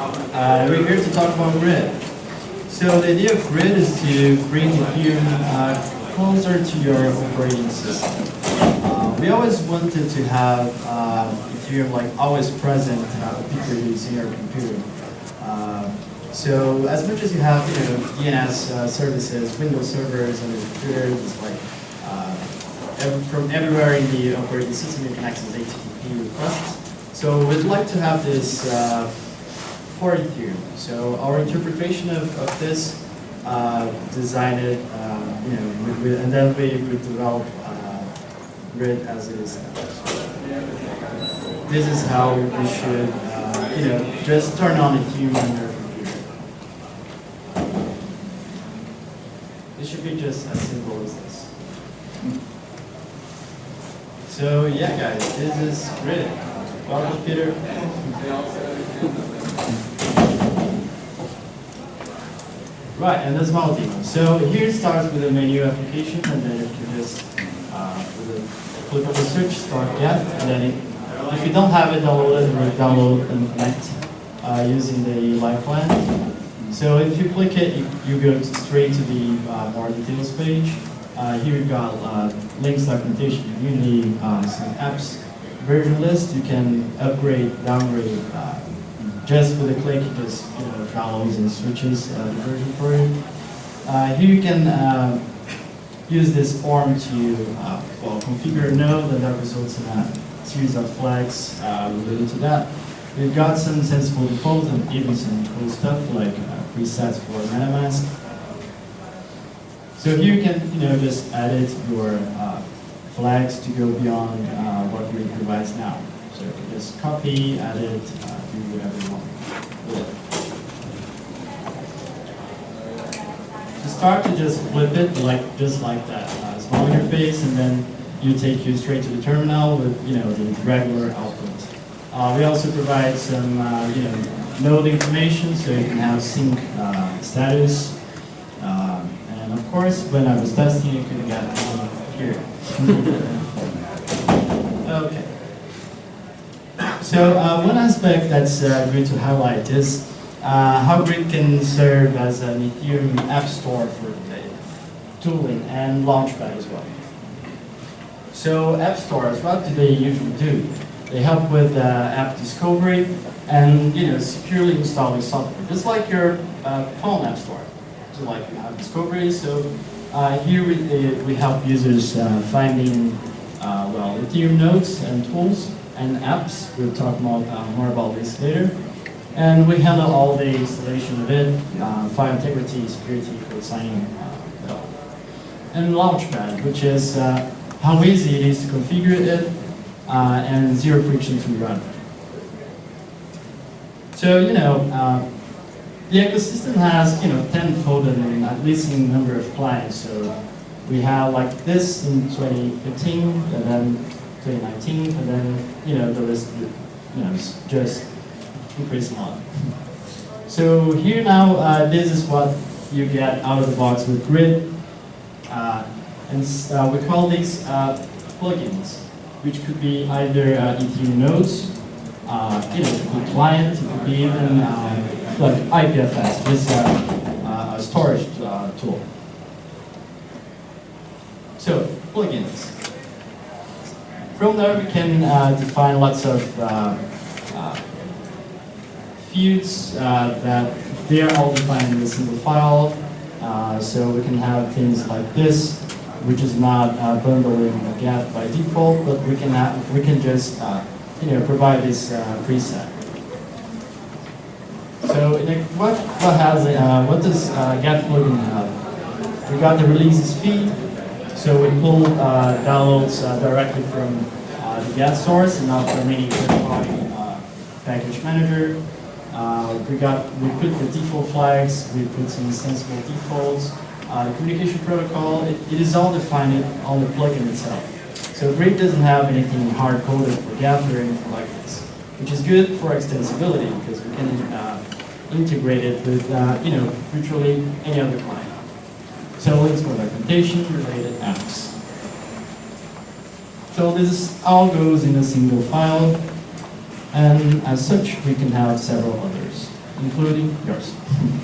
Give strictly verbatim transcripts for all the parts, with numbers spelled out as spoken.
Uh, we're here to talk about Grid. So the idea of Grid is to bring Ethereum uh, closer to your operating system. Uh, we always wanted to have uh, Ethereum like always present, uh, ubiquitous in your computer. Uh, so as much as you have, you know, D N S uh, services, Windows servers on your computer, it's like uh, every, from everywhere in the operating system you can access H T T P requests. So we'd like to have this uh, for Ethereum. So our interpretation of, of this, uh, designed it, uh, you know, with, with, and then we would develop uh, Grid as it is now. This is how we should, uh, you know, just turn on Ethereum on your computer. It should be just as simple as this. So yeah, guys, this is Grid. Welcome, Peter. Right, and the small demo. So here it starts with a menu application, and then you can just, uh, with a click of a switch, start get, and then it, if you don't have it downloaded, you will download and connect uh, using the Lifeline. So if you click it, you, you go straight to the uh, more details page. Uh, here you've got uh, links, documentation, community, uh, some apps, version list. You can upgrade, downgrade. Uh, Just with a click, it just you know, downloads and switches uh, the version for you. Uh, here you can uh, use this form to uh, well, configure a node, and that results in a series of flags uh, related to that. We've got some sensible defaults and even some cool stuff like uh, presets for MetaMask. So here you can you know just edit your uh, flags to go beyond uh, what Grid provides now. So you can just copy, edit, uh, do whatever you want with it. To start, to just flip it like just like that, uh, small interface, and then you take you straight to the terminal with you know the regular output. Uh, we also provide some uh, you know node information, so you can have sync uh, status, uh, and of course, when I was testing, you can get one here. Okay. So uh, one aspect that's uh, going to highlight is uh, how Grid can serve as an Ethereum app store for the tooling and Launchpad as well. So app stores, what do they usually do? They help with uh, app discovery and you know securely installing software, just like your uh, phone app store. So like you have discovery. So uh, here we, uh, we help users uh, finding uh, well Ethereum nodes and tools and apps. We'll talk more, uh, more about this later. And we handle all the installation of it, uh, file integrity, security, code signing, uh, and Launchpad, which is uh, how easy it is to configure it uh, and zero friction to run. So you know, uh, the ecosystem has you know tenfold in at least in number of clients. So we have like this in twenty fifteen, and then twenty nineteen, and then you know the list, you know, is just increasing on. So here now, uh, this is what you get out of the box with Grid, uh, and uh, we call these uh, plugins, which could be either uh, Ethereum nodes, uh, you know, it could be client, it could be even uh, like I P F S, this uh, uh, a storage uh, tool. So plugins. From there, we can uh, define lots of uh, uh, fields uh, that they are all defined in a single file. Uh, so we can have things like this, which is not uh, bundling a get by default, but we can have, we can just uh, you know provide this uh, preset. So what what has uh, what does uh, get plugin have? We got the releases feed. So we pull uh, downloads uh, directly from uh, the get source and not from any third-party uh, package manager. Uh, we got we put the default flags. We put some sensible defaults. Uh, the communication protocol. It, it is all defined on the plugin itself. So Grid doesn't have anything hard-coded for get or anything like this, which is good for extensibility because we can uh, integrate it with uh, you know virtually any other client. So links for documentation, related apps. So this all goes in a single file, and as such, we can have several others. including yours.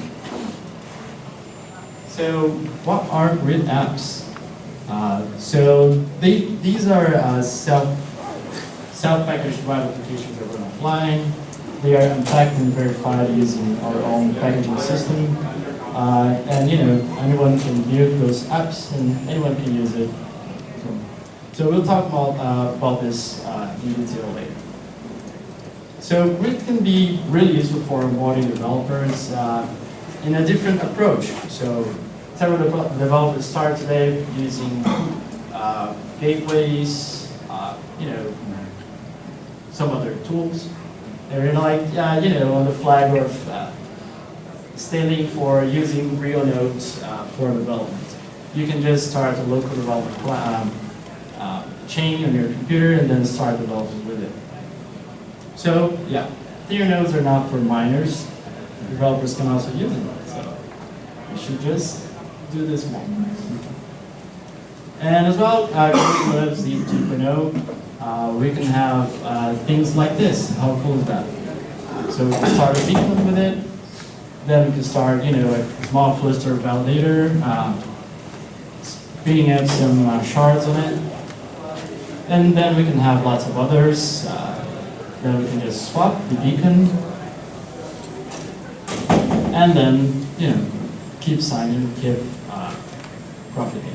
So what are grid apps? Uh, so they, these are uh, self, self-packaged web applications that run offline. They are unpacked and verified using our own packaging system. Uh, and you know, anyone can build those apps and anyone can use it. So we'll talk about, uh, about this uh, in detail later. So Grid can be really useful for onboarding developers uh, in a different approach. So several de developers start today using uh, gateways, uh, you know, some other tools. They're like, yeah, you know, on the flag of uh, standing for using real nodes uh, for development. You can just start a local development um, uh, chain on your computer and then start developing with it. So, yeah, Ethereum nodes are not for miners. Developers can also use them. So you should just do this one. And as well, uh, libz two point oh, uh, we can have uh, things like this. How cool is that? So we can start a beacon with it. Then we can start, you know, a small cluster validator, uh, spinning out some uh, shards on it. And then we can have lots of others. Uh, then we can just swap the beacon. And then, you know, keep signing, keep uh, profiting.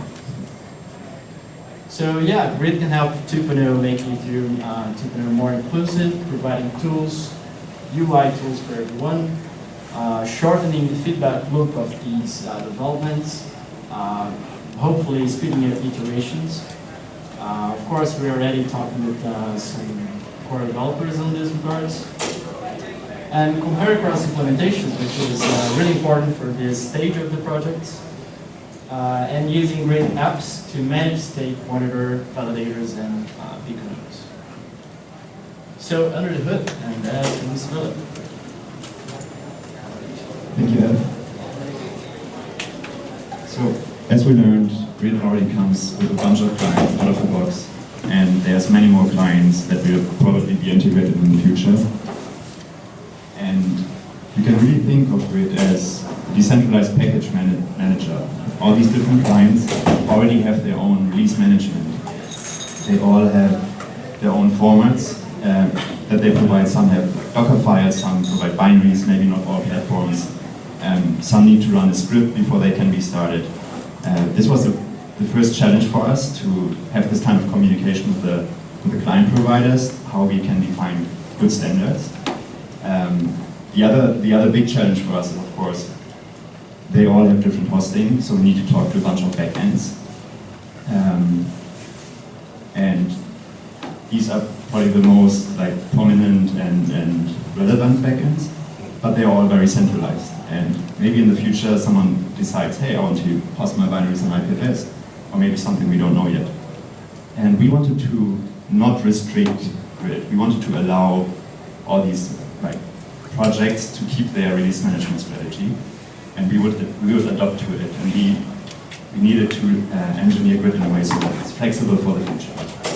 So yeah, Grid can help two point oh make Ethereum uh, two point oh more inclusive, providing tools, U I tools for everyone, uh, shortening the feedback loop of these uh, developments, uh, hopefully speeding up iterations. Uh, of course, we're already talking with uh, some core developers on these regards. And compare across implementations, which is uh, really important for this stage of the project. Uh, and using Grid apps to manage state, monitor, validators, and uh, beacon nodes. So under the hood, and uh, Miz Philip. Thank you, Ev. So, as we learned, Grid already comes with a bunch of clients out of the box, and there's many more clients that will probably be integrated in the future. And you can really think of Grid as a decentralized package man manager. All these different clients already have their own release management. They all have their own formats uh, that they provide. Some have like Docker files, some provide binaries, maybe not all platforms. Um, some need to run a script before they can be started. Uh, this was the, the first challenge for us, to have this kind of communication with the, with the client providers, how we can define good standards. Um, the, other, the other big challenge for us is, of course, they all have different hosting, so we need to talk to a bunch of backends. Um, and these are probably the most like prominent and, and relevant backends, but they're all very centralized. And maybe in the future someone decides, hey, I want to host my binaries on I P F S, or maybe something we don't know yet. And we wanted to not restrict Grid. We wanted to allow all these like projects to keep their release management strategy. And we would we would adopt to it, and we we needed to uh, engineer Grid in a way so that it's flexible for the future.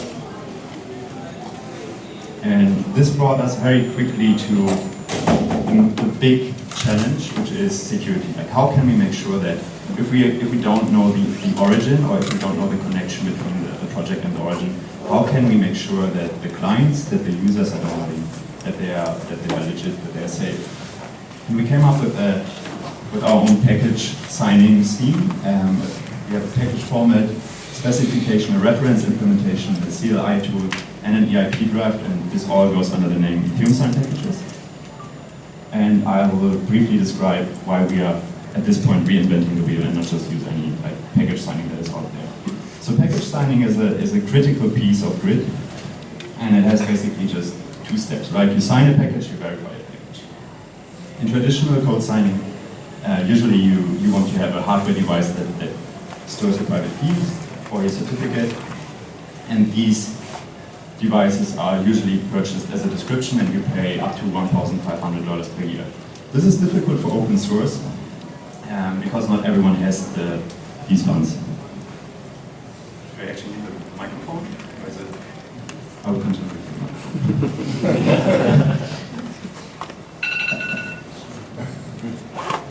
And this brought us very quickly to the big challenge, which is security. Like, how can we make sure that if we if we don't know the, the origin, or if we don't know the connection between the, the project and the origin, how can we make sure that the clients that the users are downloading, that they are that they are legit, that they are safe? And we came up with a with our own package signing scheme. Um, we have a package format, specification, a reference implementation, a C L I tool, and an E I P draft, and this all goes under the name Ethereum Sign Packages. And I will briefly describe why we are, at this point, reinventing the wheel and not just use any like, package signing that is out there. So package signing is a, is a critical piece of Grid, and it has basically just two steps, right? You sign a package, you verify a package. In traditional code signing, Uh, usually you, you want to have a hardware device that, that stores your private keys or your certificate, and these devices are usually purchased as a subscription, and you pay up to one thousand five hundred dollars per year. This is difficult for open source um, because not everyone has the, these funds. Do I actually need the microphone? Or is it? I will continue.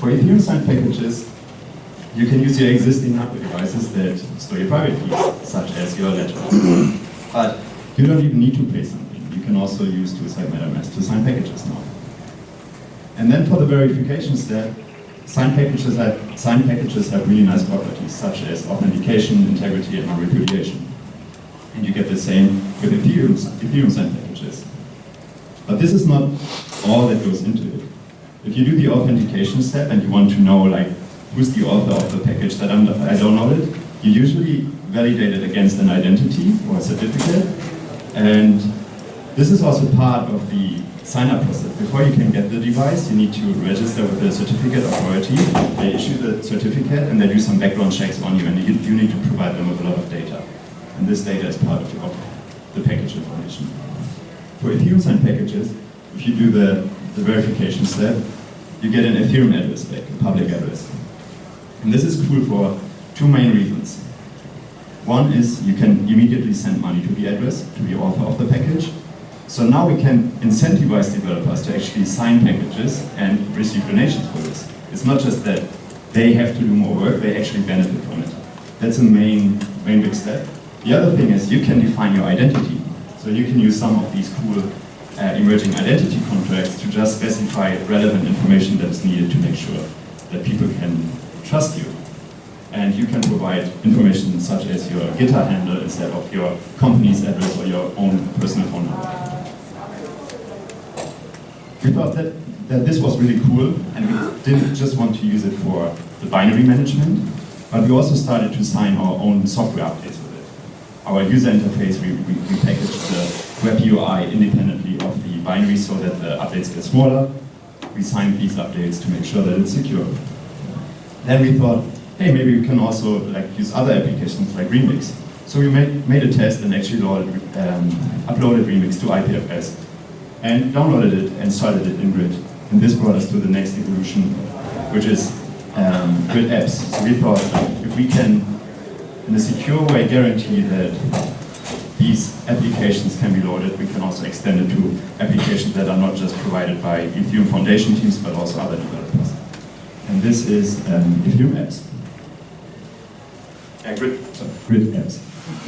For Ethereum signed packages, you can use your existing hardware devices that store your private keys, such as your ledger. But you don't even need to pay something. You can also use tools like MetaMask to sign packages now. And then for the verification step, signed packages have, signed packages have really nice properties, such as authentication, integrity, and non-repudiation. And you get the same with Ethereum, Ethereum signed packages. But this is not all that goes into it. If you do the authentication step and you want to know like who's the author of the package that I'm, I downloaded, you usually validate it against an identity or a certificate. And this is also part of the sign-up process. Before you can get the device, you need to register with the certificate authority. They issue the certificate and they do some background checks on you, and you, you need to provide them with a lot of data. And this data is part of the, of the package information. For Ethereum signed packages, if you do the, the verification step, you get an Ethereum address back, a public address. And this is cool for two main reasons. One is you can immediately send money to the address, to the author of the package. So now we can incentivize developers to actually sign packages and receive donations for this. It's not just that they have to do more work, they actually benefit from it. That's a main, main big step. The other thing is you can define your identity. So you can use some of these cool uh, emerging identity contracts to just specify relevant information that is needed to make sure that people can trust you. And you can provide information such as your GitHub handle instead of your company's address or your own personal phone number. We thought that, that this was really cool, and we didn't just want to use it for the binary management, but we also started to sign our own software updates with it. Our user interface, we, we, we packaged the web U I independently of the binary so that the updates get smaller. We signed these updates to make sure that it's secure. Then we thought, hey, maybe we can also like use other applications like Remix. So we made, made a test and actually loaded, um, uploaded Remix to I P F S and downloaded it and started it in Grid. And this brought us to the next evolution, which is um, Grid apps. So we thought if we can, in a secure way, guarantee that these applications can be loaded, we can also extend it to applications that are not just provided by Ethereum Foundation teams, but also other developers. And this is um, Ethereum apps. Yeah, Grid, sorry, Grid apps.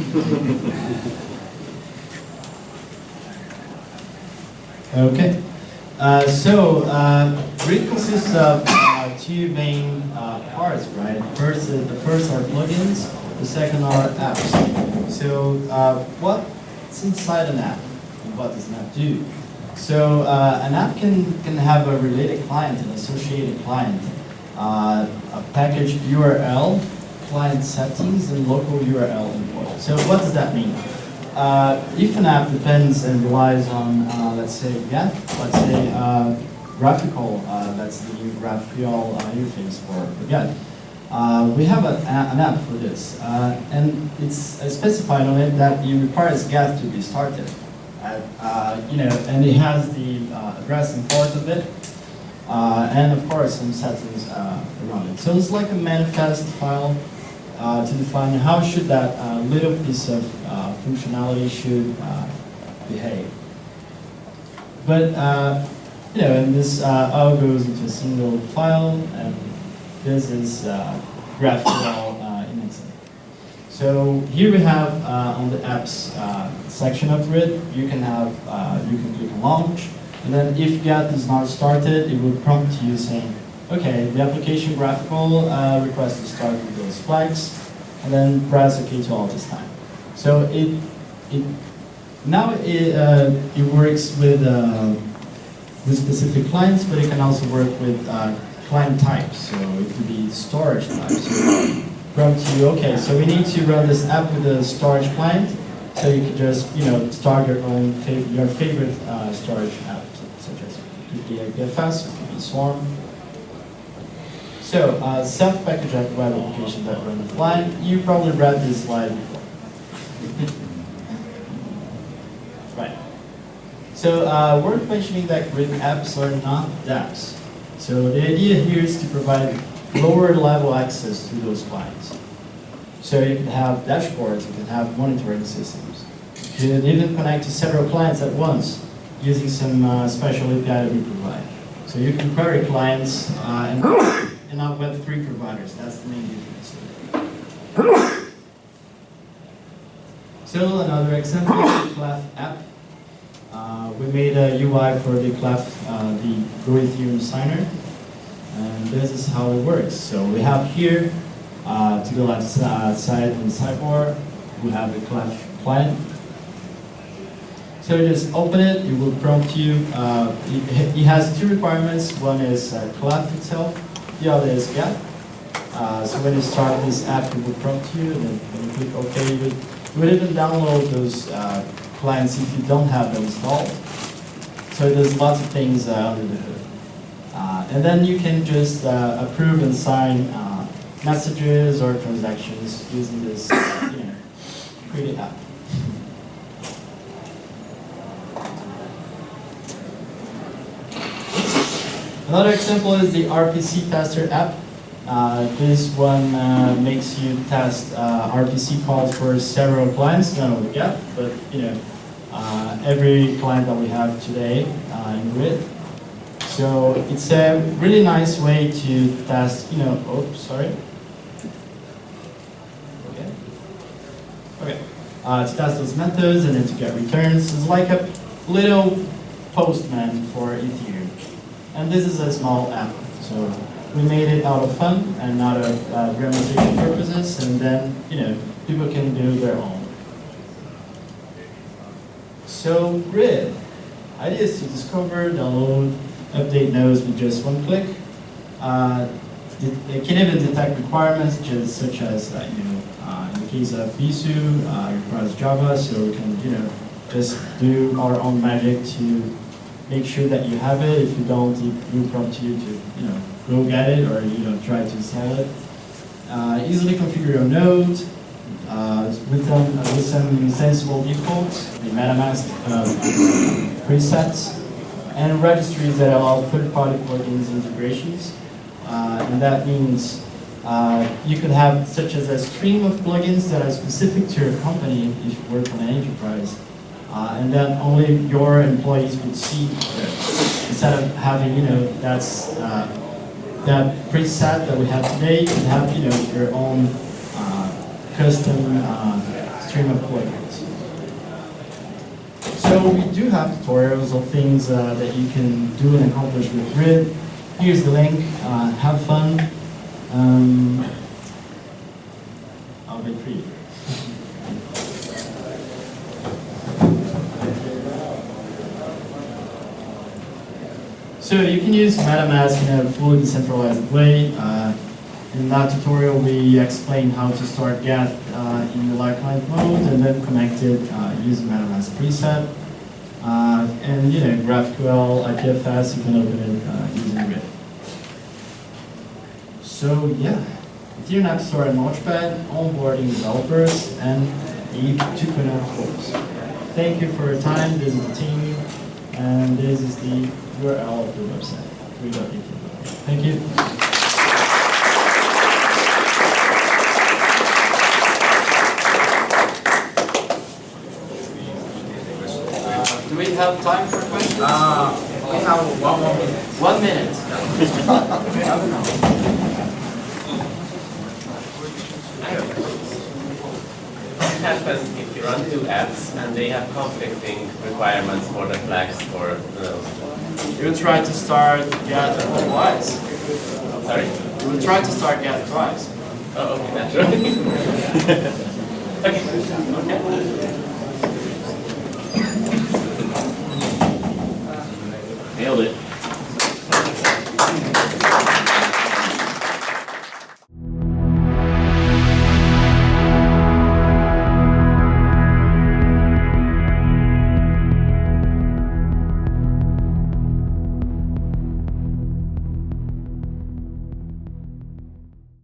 Okay. Uh, so uh, Grid consists of uh, two main uh, parts, right? First, uh, the first are plugins. The second are apps. So uh, what's inside an app? And what does an app do? So uh, an app can can have a related client, an associated client, uh, a package U R L, client settings, and local U R L import. So what does that mean? Uh, if an app depends and relies on, uh, let's say, Geth, let's say uh, graphical, uh, that's the GraphQL uh, interface for, for Geth. Uh, we have a, an app for this, uh, and it's uh, specified on it that it requires Geth to be started. Uh, uh, you know, and it has the uh, address and port of it, uh, and of course some settings uh, around it. So it's like a manifest file uh, to define how should that uh, little piece of uh, functionality should uh, behave. But uh, you know, and this uh, all goes into a single file, and this is uh, GraphQL uh, indexing. So here we have uh, on the apps uh, section of Grid, you can have uh, you can click on launch, and then if Geth is not started, it will prompt you saying, okay, the application graphical uh, request to start with those flags, and then press OK to all this time. So it it now it uh, it works with uh, with specific clients, but it can also work with uh, client types. So it could be storage types. So prompt you, okay, so we need to run this app with a storage client, so you can just, you know, start your own fav your favorite uh, storage app, such as it could be I P F S, it could be Swarm. So uh, self-packaged web application that run offline. You probably read this slide before. Right. So uh, worth mentioning that Grid apps are not dApps. So the idea here is to provide lower level access to those clients. So you can have dashboards, you can have monitoring systems. You can even connect to several clients at once using some uh, special A P I that we provide. So you can query clients uh, and, and not Web three providers. That's the main difference. So another example is the Clef app. Uh, we made a U I for the Clef, uh, the Go Ethereum signer. And this is how it works. So we have here, uh, to the left uh, side in the sidebar, we have the Clef client. So you just open it, it will prompt you. Uh, it, it has two requirements. One is uh, Clef itself, the other is get. Uh, so when you start this app, it will prompt you, and then when you click OK, you would, you would even download those uh, clients if you don't have them installed. So there's lots of things uh, under the hood. Uh, and then you can just uh, approve and sign uh, messages or transactions using this uh, you know, pretty app. Another example is the R P C tester app. Uh, this one uh, makes you test uh, R P C calls for several clients, not only Geth, but you know uh, every client that we have today uh, in Grid. So it's a really nice way to test. You know, oh, sorry. Okay. Okay. Uh, to test those methods and then to get returns. It's like a little postman for Ethereum. And this is a small app, so we made it out of fun and out of uh, gamification purposes, and then you know people can do their own. So Grid, ideas to discover, download, update nodes with just one click. Uh, it can even detect requirements, just such as uh, you know uh, in the case of Bisu, uh, it requires Java, so we can you know just do our own magic to make sure that you have it. If you don't, it will prompt you to, you know, go get it or you know try to install it. Uh, easily configure your node uh, with some uh, with some sensible defaults, the MetaMask uh, presets, and registries that allow third-party plugins integrations. Uh, and that means uh, you could have such as a stream of plugins that are specific to your company if you work on an enterprise. Uh, and then only your employees would see it. Instead of having, you know, that's uh, that preset that we have today, you have, you know, your own uh, custom uh, stream of plugins. So we do have tutorials of things uh, that you can do and accomplish with Grid. Here's the link. Uh, have fun. Um, I'll wait for you. So you can use MetaMask in a fully decentralized way. Uh, in that tutorial, we explain how to start Geth uh, in the live client mode and then connect it uh, using MetaMask preset. Uh, and you know, GraphQL, I P F S, you can open it uh, using Grid. So yeah, Ethereum App Store and Launchpad, onboarding developers, and E two point oh course. Thank you for your time. This is the team, and this is the U R L of the website. Thank you. Uh, do we have time for questions? Uh, we have one more minute. One minute. What happens if you run two apps and they have conflicting requirements for the flags for the... You will try to start Geth twice. Sorry? You will try to start Geth twice. Oh, okay, naturally. Okay. Okay.